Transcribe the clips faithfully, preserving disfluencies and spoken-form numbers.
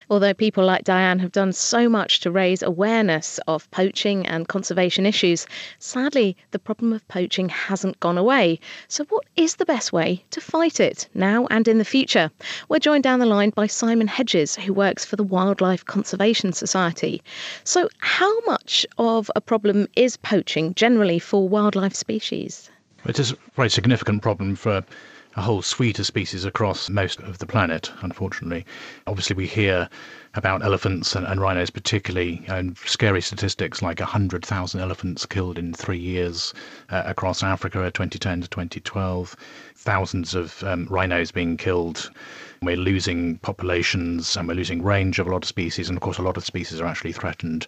Although people like Diane have done so much to raise awareness of poaching and conservation issues, sadly, the problem of poaching hasn't gone away. So what is the best way to fight it now and in the future? We're joined down the line by Simon Hedges, who works for the Wildlife Conservation Society. So how much of a problem is poaching generally for wildlife species? It is a very significant problem for a whole suite of species across most of the planet, unfortunately. Obviously, we hear about elephants and, and rhinos particularly, and scary statistics like one hundred thousand elephants killed in three years uh, across Africa, twenty ten to twenty twelve, thousands of um, rhinos being killed. We're losing populations and we're losing range of a lot of species, and of course a lot of species are actually threatened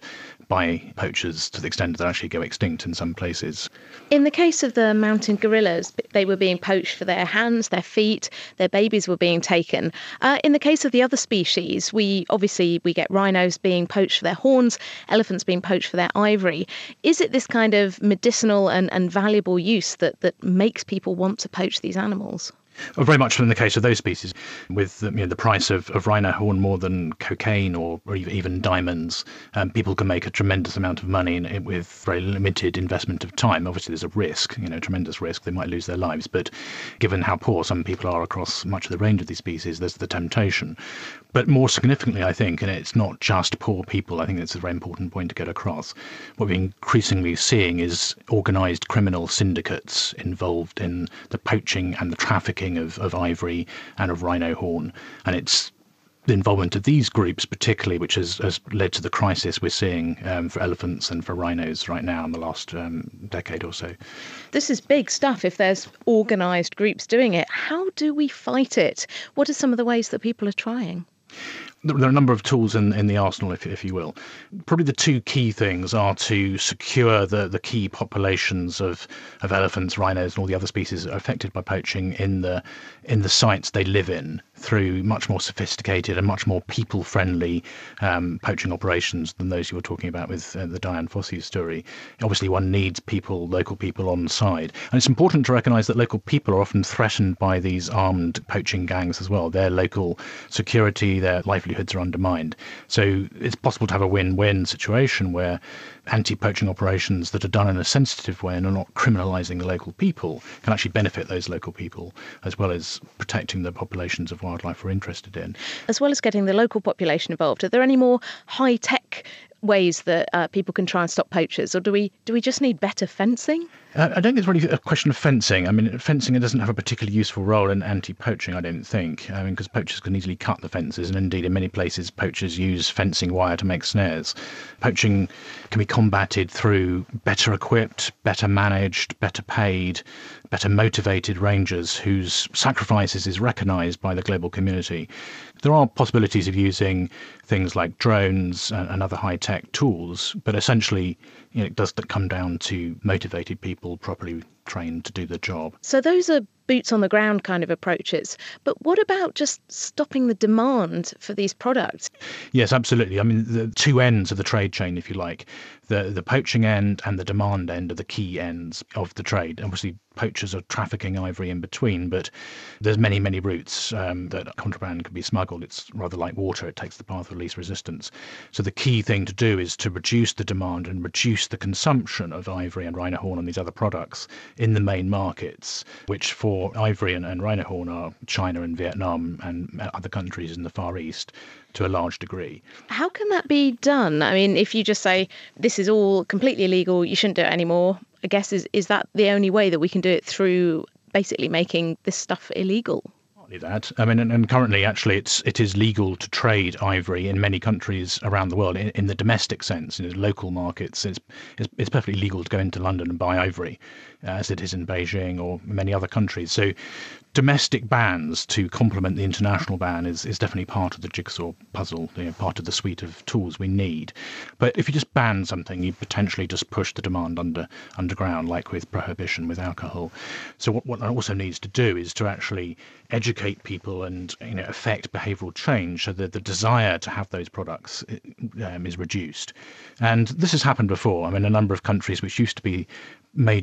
by poachers to the extent that they actually go extinct in some places. In the case of the mountain gorillas, they were being poached for their hands, their feet, their babies were being taken. Uh, in the case of the other species, we obviously we get rhinos being poached for their horns, elephants being poached for their ivory. Is it this kind of medicinal and, and valuable use that, that makes people want to poach these animals? Well, very much in the case of those species, with you know, the price of, of rhino horn more than cocaine or, or even diamonds, um, people can make a tremendous amount of money in it with very limited investment of time. Obviously, there's a risk, you know, tremendous risk. They might lose their lives, but given how poor some people are across much of the range of these species, there's the temptation. But more significantly, I think, and it's not just poor people, I think that's a very important point to get across, what we're increasingly seeing is organised criminal syndicates involved in the poaching and the trafficking Of, of ivory and of rhino horn. And it's the involvement of these groups particularly which has, has led to the crisis we're seeing um, for elephants and for rhinos right now in the last um, decade or so. This is big stuff if there's organised groups doing it. How do we fight it? What are some of the ways that people are trying? There are a number of tools in, in the arsenal, if, if you will. Probably the two key things are to secure the, the key populations of, of elephants, rhinos and all the other species that are affected by poaching in the in the sites they live in through much more sophisticated and much more people-friendly um, poaching operations than those you were talking about with uh, the Dian Fossey story. Obviously, one needs people, local people on side. And it's important to recognise that local people are often threatened by these armed poaching gangs as well. Their local security, their livelihoods are undermined. So it's possible to have a win-win situation where anti-poaching operations that are done in a sensitive way and are not criminalising the local people can actually benefit those local people, as well as protecting the populations of wildlife we're interested in. As well as getting the local population involved, are there any more high-tech ways that uh, people can try and stop poachers, or do we do we just need better fencing? Uh, I don't think it's really a question of fencing. I mean, fencing doesn't have a particularly useful role in anti-poaching, I don't think. I mean, because poachers can easily cut the fences, and indeed in many places poachers use fencing wire to make snares. Poaching can be combated through better equipped, better managed, better paid, better motivated rangers whose sacrifices is recognised by the global community. There are possibilities of using things like drones and, and other high-tech tools, but essentially you know, it does come down to motivated people properly trained to do the job. So those are boots on the ground kind of approaches. But what about just stopping the demand for these products? Yes, absolutely. I mean, the two ends of the trade chain, if you like, the the poaching end and the demand end are the key ends of the trade. Obviously, poachers are trafficking ivory in between, but there's many, many routes um, that contraband can be smuggled. It's rather like water. It takes the path of least resistance. So the key thing to do is to reduce the demand and reduce the consumption of ivory and rhino horn and these other products in the main markets, which for ivory and, and rhino horn are China and Vietnam and other countries in the Far East to a large degree. How can that be done? I mean, if you just say this is all completely illegal, you shouldn't do it anymore, I guess is is that the only way that we can do it, through basically making this stuff illegal? That I mean, and, and currently, actually, it's it is legal to trade ivory in many countries around the world in, in the domestic sense. In local markets, it's, it's it's perfectly legal to go into London and buy ivory, as it is in Beijing or many other countries. So, domestic bans to complement the international ban is is definitely part of the jigsaw puzzle, you know, part of the suite of tools we need. But if you just ban something, you potentially just push the demand under underground, like with prohibition with alcohol. So what what it also needs to do is to actually educate people and you know affect behavioural change so that the desire to have those products um, is reduced. And this has happened before. I mean, a number of countries which used to be major players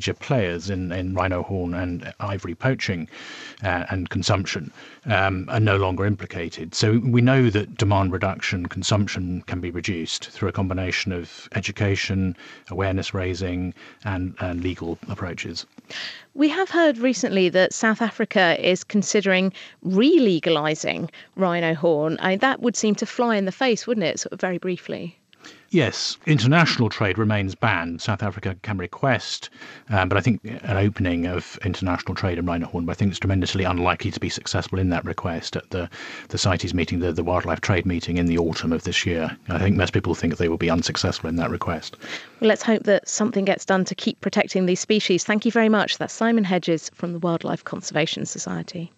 players in, in rhino horn and ivory poaching uh, and consumption um, are no longer implicated. So we know that demand reduction, consumption can be reduced through a combination of education, awareness raising and, and legal approaches. We have heard recently that South Africa is considering re-legalising rhino horn. I mean, that would seem to fly in the face, wouldn't it, sort of very briefly? Yes, international trade remains banned. South Africa can request, um, but I think an opening of international trade in rhino horn, but I think it's tremendously unlikely to be successful in that request at the, the CITES meeting, the, the wildlife trade meeting in the autumn of this year. I think most people think they will be unsuccessful in that request. Well, let's hope that something gets done to keep protecting these species. Thank you very much. That's Simon Hedges from the Wildlife Conservation Society.